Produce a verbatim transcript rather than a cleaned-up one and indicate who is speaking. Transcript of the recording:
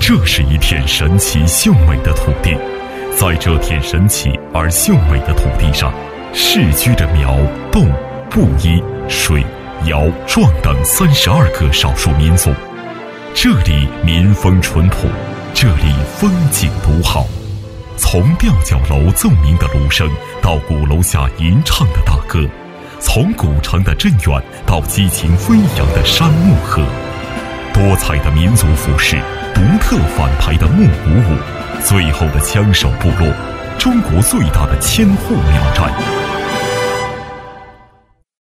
Speaker 1: 这是一片神奇秀美的土地，在这片神奇而秀美的土地上，世居着苗、侗、布依、水、瑶、壮等三十二个少数民族。这里民风淳朴，这里风景独好。从吊脚楼奏鸣的芦笙，到鼓楼下吟唱的大歌，从古城的镇远到激情飞扬的山木河，多彩的民族服饰，独特反排的木鼓舞，最后的枪手部落，中国最大的千户苗寨。